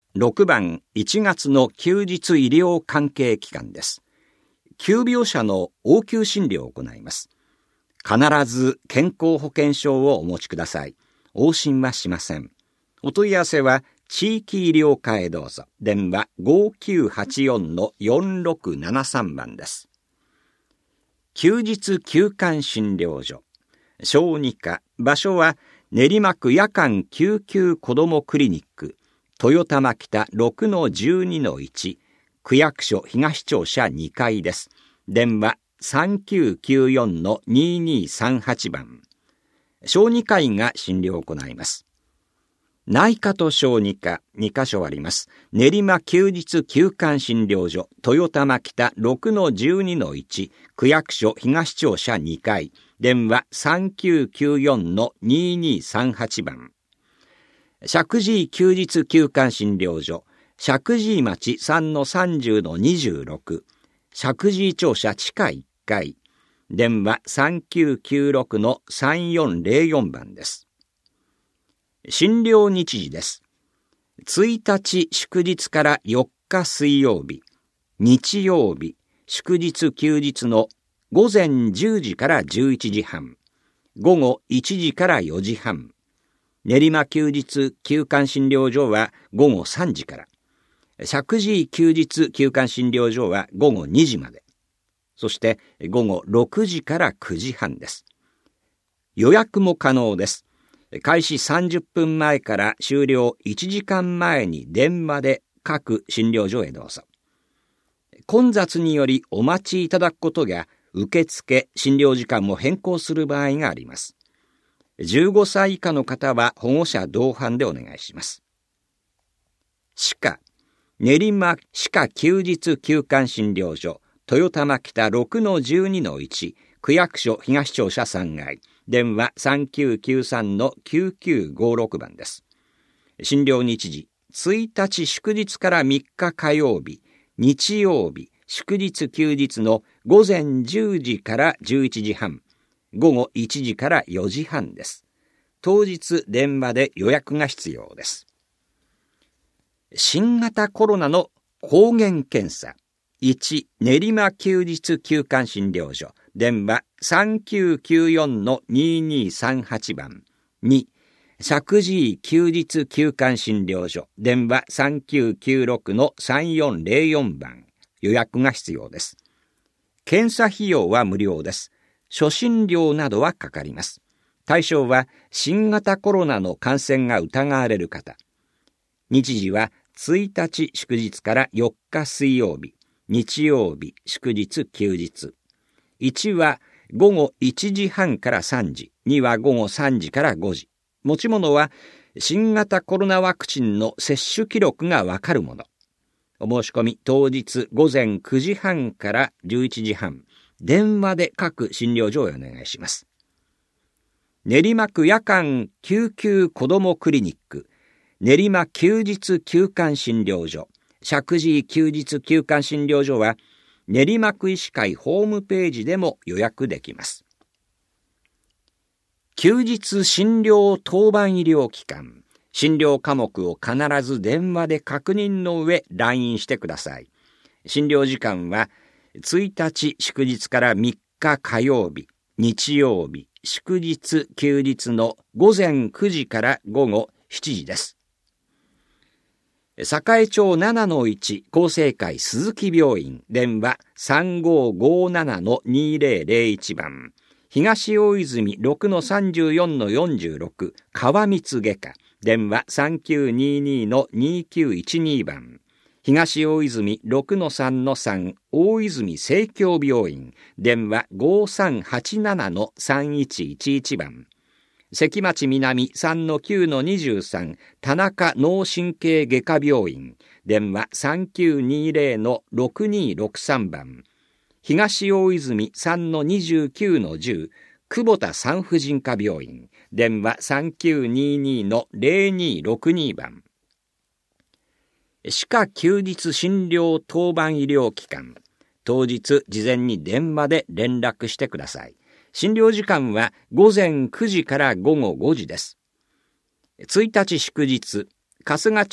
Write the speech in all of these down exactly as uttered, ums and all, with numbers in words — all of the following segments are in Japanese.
ろくばんいちがつの休日医療関係期間です。急病者の応急診療を行います。必ず健康保険証をお持ちください。往診はしません。お問い合わせは地域医療課へどうぞ。電話 ごきゅうはちよんのよんろくななさん 番です。休日休館診療所小児科、場所は練馬区夜間救急子どもクリニック豊玉北 ろくのじゅうにのいち 区役所東庁舎にかいです。電話 さんきゅうきゅうよんのににさんはち 番。小児科医が診療を行います。内科と小児科にかしょあります。練馬休日休館診療所豊玉北 ろくのじゅうにのいち 区役所東庁舎にかい。電話 さんきゅうきゅうよんのににさんはち 番。石神井休日休館診療所石神井町 さんのさんじゅうのにじゅうろく 石神井庁舎地下いっかい。電話 さんきゅうきゅうろくのさんよんぜろよん 番です。診療日時です。ついたち祝日からよっか水曜日、日曜日、祝日休日のごぜんじゅうじからじゅういちじはん、ごごいちじからよじはん、練馬休日休館診療所はごごさんじから、石神井休日休館診療所はごごにじまで、そしてごごろくじからくじはんです。予約も可能です。開始さんじゅっぷんまえから終了いちじかんまえに電話で各診療所へどうぞ。混雑によりお待ちいただくことや受付、診療時間も変更する場合があります。じゅうごさい以下の方は保護者同伴でお願いします。歯科、練馬歯科休日休館診療所、豊玉北 ろくのじゅうにのいち、区役所東庁舎さんがい、電話 さんきゅうきゅうさんのきゅうきゅうごろく 番です。診療日時、ついたち祝日からみっか火曜日、日曜日、祝日休日のごぜんじゅうじからじゅういちじはん、ごごいちじからよじはんです。当日電話で予約が必要です。新型コロナの抗原検査。いち、練馬休日休館診療所。電話 さんきゅうきゅうよんのににさんはち 番。に、石神井休日休館診療所。電話 さんきゅうきゅうろくのさんよんぜろよん 番。予約が必要です。検査費用は無料です。初診料などはかかります。対象は新型コロナの感染が疑われる方。日時はついたち祝日からよっか水曜日、日曜日、祝日休日。いちはごごいちじはんからさんじ、にはごごさんじからごじ。持ち物は新型コロナワクチンの接種記録がわかるもの。お申し込み当日ごぜんくじはんからじゅういちじはん、電話で各診療所へお願いします。練馬区夜間救急子どもクリニック、練馬休日休館診療所、石神井休日休館診療所は練馬区医師会ホームページでも予約できます。休日診療当番医療機関、診療科目を必ず電話で確認の上来院してください。診療時間はついたち祝日からみっか火曜日、日曜日、祝日休日のごぜんくじからごごしちじです。栄町 ななのいち 厚生会鈴木病院、電話 さんごごななのにぜろぜろいち 番。東大泉 ろくのさんじゅうよんのよんじゅうろく 川光外科、電話 さんきゅうににのにきゅういちに 番。東大泉 ろくのさんのさん 大泉生協病院、電話 ごさんはちななのさんいちいちいち 番。関町南 さんのきゅうのにじゅうさん 田中脳神経外科病院、電話 さんきゅうにぜろのろくにろくさん 番。東大泉 さんのにじゅうきゅうのじゅう 久保田産婦人科病院、電話 さんきゅうににのぜろにろくに 番。歯科休日診療当番医療機関、当日事前に電話で連絡してください。診療時間はごぜんくじからごごごじです。ついたち祝日、春日町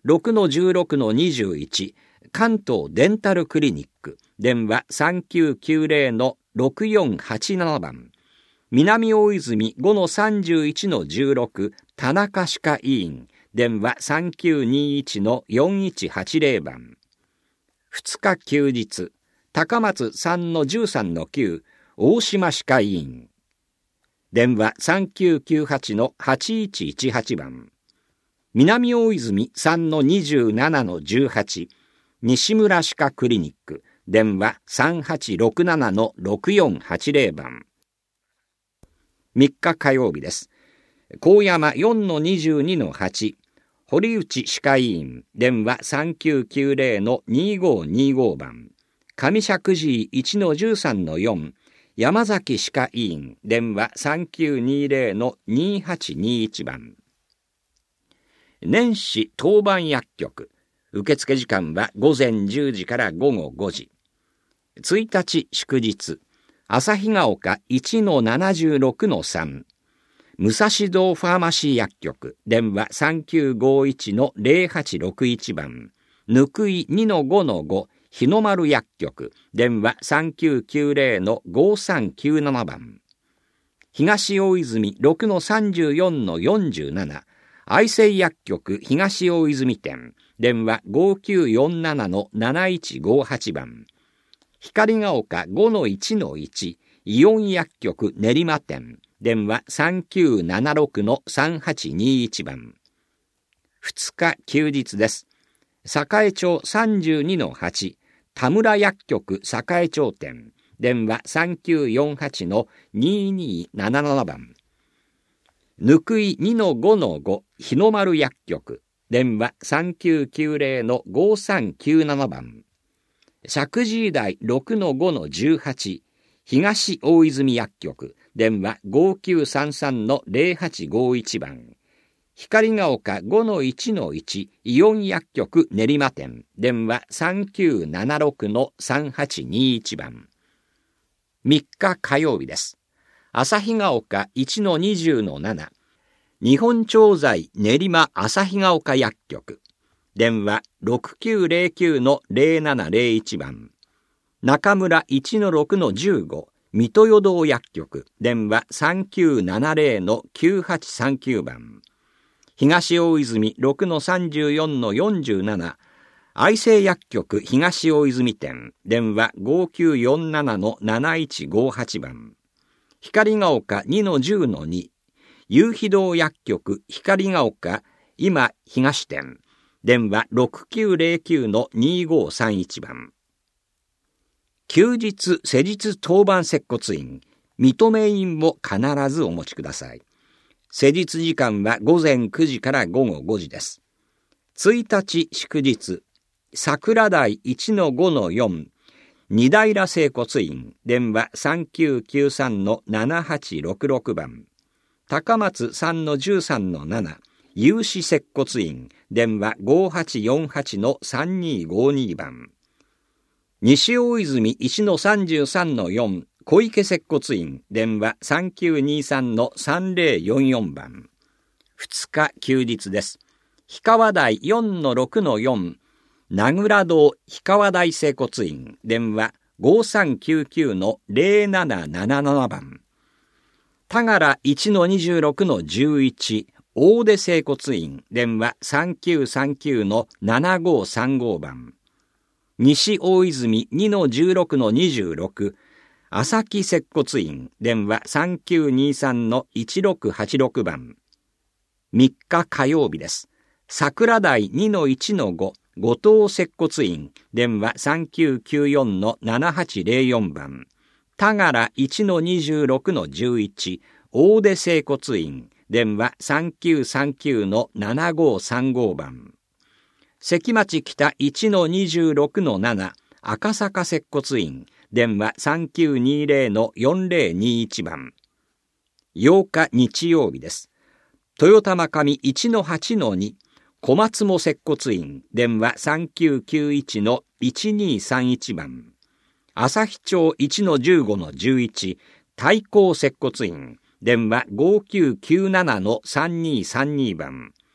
ろくのじゅうろくのにじゅういち、関東デンタルクリニック、電話さんきゅうきゅうゼロのろくよんはちななばん。南大泉ごのさんじゅういちのじゅうろく、田中歯科医院、電話さんきゅうにいちのよんいちはちゼロばん。ふつか休日、高松さんのじゅうさんのきゅう、大島歯科医院。電話さんきゅうきゅうはちのはちいちいちはちばん。南大泉さんのにじゅうななのじゅうはち、西村歯科クリニック、電話さんはちろくななのろくよんはちゼロばん。みっか火曜日です。高山よんのにじゅうにのはち、堀内歯科医院、電話さんきゅうきゅうゼロのにごにごばん。上石神井いちのじゅうさんのよん、山崎歯科医院、電話さんきゅうにゼロのにはちにいちばん。年始当番薬局、受付時間はごぜんじゅうじからごごごじ。ついたち祝日、旭ヶ丘いちのななじゅうろくのさん、武蔵堂ファーマシー薬局、電話さんきゅうごいちのゼロはちろくいちばん。ぬくいにのごのご、日の丸薬局、電話さんきゅうきゅうゼロのごさんきゅうななばん。東大泉ろくのさんじゅうよんのよんじゅうなな、愛生薬局東大泉店、電話ごきゅうよんななのなないちごはちばん。光が丘ごのいちのいち、イオン薬局練馬店、電話さんきゅうななろくのさんはちにいちばん。ふつか休日です。栄町さんじゅうにのはち、田村薬局栄町店、電話さんきゅうよんはちのににななななばん。ぬくいにのごのご、日の丸薬局、電話さんきゅうきゅうゼロのごさんきゅうななばん。石神井台ろくのごのじゅうはち、東大泉薬局、電話ごきゅうさんさんのゼロはちごいちばん。光が丘ごのいちのいち、イオン薬局練馬店、電話さんきゅうななろくのさんはちにいちばん。みっか火曜日です。旭ヶ丘いちのにじゅうのなな、日本調剤練馬旭ヶ丘薬局、電話ろくきゅうゼロきゅうのゼロななゼロいちばん。中村いちのろくのじゅうご、水戸余堂薬局、電話さんきゅうななゼロのきゅうはちさんきゅうばん。東大泉ろくのさんじゅうよんのよんじゅうなな、愛生薬局東大泉店、電話ごきゅうよんななのなないちごはちばん。光が丘にのじゅうのに、夕日堂薬局光が丘今東店、電話ろくきゅうゼロきゅうのにごさんいちばん。休日施術当番接骨院、認め院も必ずお持ちください。施術時間はごぜんくじからごごごじです。ついたち祝日、桜台いちのごのよん、二平整骨院、電話さんきゅうきゅうさんのななはちろくろくばん。高松さんのじゅうさんのなな、有志接骨院、電話ごはちよんはちのさんにごにばん。西大泉いちのさんじゅうさんのよん、小池接骨院、電話さんきゅうにさんのさんぜろよんよんばん。ふつか休日です。氷川台よんのろくのよん、名倉堂氷川台整骨院、電話ごさんきゅうきゅうのゼロなななななばん。田柄いちのにじゅうろくのじゅういち、大出整骨院、電話さんきゅうさんきゅうのななごさんごばん。西大泉にのじゅうろくのにじゅうろく、朝木接骨院、電話さんきゅうにさんのいちろくはちろくばん。みっか火曜日です。桜台にのいちのご、後藤接骨院、電話さんきゅうきゅうよんのななはちゼロよんばん。田柄いちのにじゅうろくのじゅういち、大出整骨院、電話さんきゅうさんきゅうのななごさんごばん。関町北いちのにじゅうろくのなな、赤坂接骨院、電話さんきゅうにゼロのよんぜろにいちばん。ようか日曜日です。豊玉上いちのはちのに、小松も接骨院、電話さんきゅうきゅういちのいちにさんいちばん。旭町いちのじゅうごのじゅういち、太閤接骨院、電話ごきゅうきゅうななのさんにさんにばん。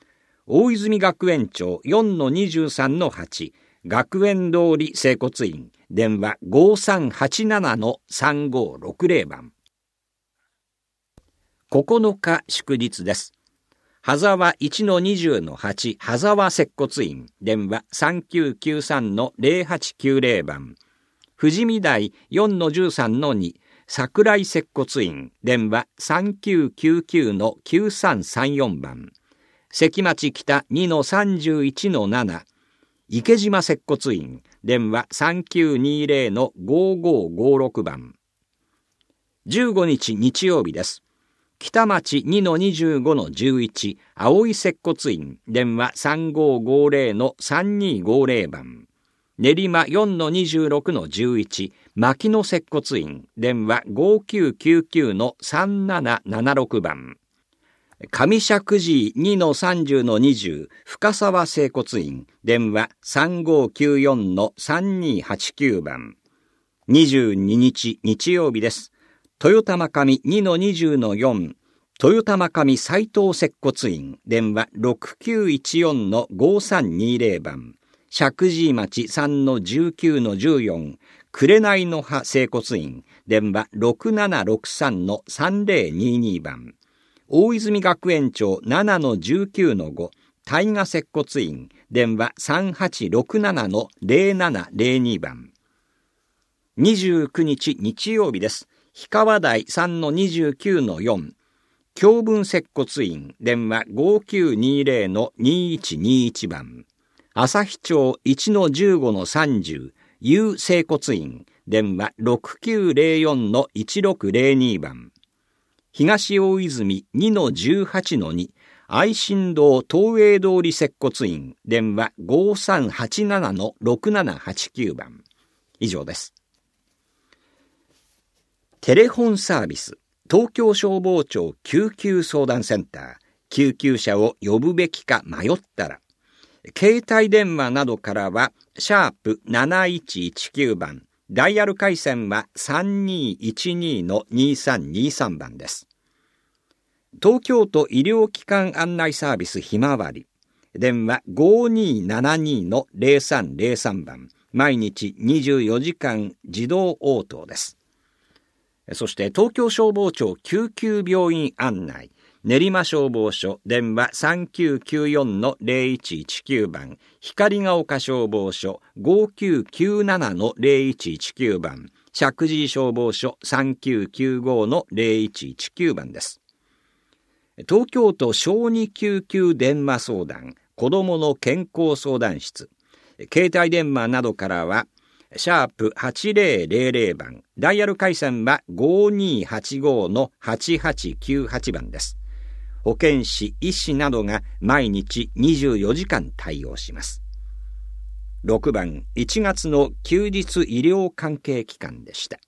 大泉学園町 よんのにじゅうさんのはち、学園通り整骨院、電話 ごさんはちななのさんごろくぜろ 番。ここのか祝日です。羽沢 いちのにじゅうのはち、羽沢接骨院、電話 さんきゅうきゅうさんのぜろはちきゅうぜろ 番。富士見台 よんのじゅうさんのに、桜井接骨院、電話 さんきゅうきゅうきゅうのきゅうさんさんよん 番。関町北 にのさんじゅういちのなな、池島接骨院、電話 さんきゅうにぜろのごごごろく 番。じゅうごにち日曜日です。北町 にのにじゅうごのじゅういち、葵接骨院、電話 さんごごぜろのさんにごぜろ 番。練馬 よんのにじゅうろくのじゅういち、牧野接骨院、電話 ごきゅうきゅうきゅうのさんななななろく 番。上石神井 にのさんじゅうのにじゅう、深沢整骨院、電話 さんごきゅうよんのさんにはちきゅう 番。にじゅうににち日曜日です。豊玉上 にのにじゅうのよん、豊玉上斎藤接骨院、電話 ろくきゅういちよんのごさんにぜろ 番。石神井町 さんのじゅうきゅうのじゅうよん、紅の葉整骨院、電話 ろくななろくさんのさんぜろにに 番。大泉学園町 ななのじゅうきゅうのご、大河接骨院、電話 さんはちろくななのぜろななぜろに 番。にじゅうくにち日曜日です。氷川台 さんのにじゅうきゅうのよん、京文接骨院、電話 ごきゅうにぜろのにいちにいち 番。旭町 いちのじゅうごのさんじゅう、有整骨院、電話 ろくきゅうぜろよんのいちろくぜろに 番。東大泉 にのじゅうはちのに、愛新堂東映通り接骨院、電話 ごさんはちななのろくななはちきゅう 番。以上です。テレフォンサービス、東京消防庁救急相談センター、救急車を呼ぶべきか迷ったら、携帯電話などからは、シャープなないちいちきゅう 番、ダイヤル回線はさんにいちにのにさんにさん 番です。東京都医療機関案内サービスひまわり、電話 ごにーななにのぜろさんぜろさん 番、毎日にじゅうよじかん自動応答です。そして東京消防庁救急病院案内、練馬消防署、電話 さんきゅうきゅうよんのぜろいちいちきゅう 番、光が丘消防署 ごきゅうきゅうななのぜろいちいちきゅう 番、石神井消防署 さんきゅうきゅうごのぜろいちいちきゅう 番です。東京都小児救急電話相談、子どもの健康相談室、携帯電話などからは、シャープはちぜろぜろぜろ 番、ダイヤル回線はごにーはちごのはちはちきゅうはち 番です。保健師、医師などが毎日にじゅうよじかん対応します。ろくばん、いちがつの休日医療関係機関でした。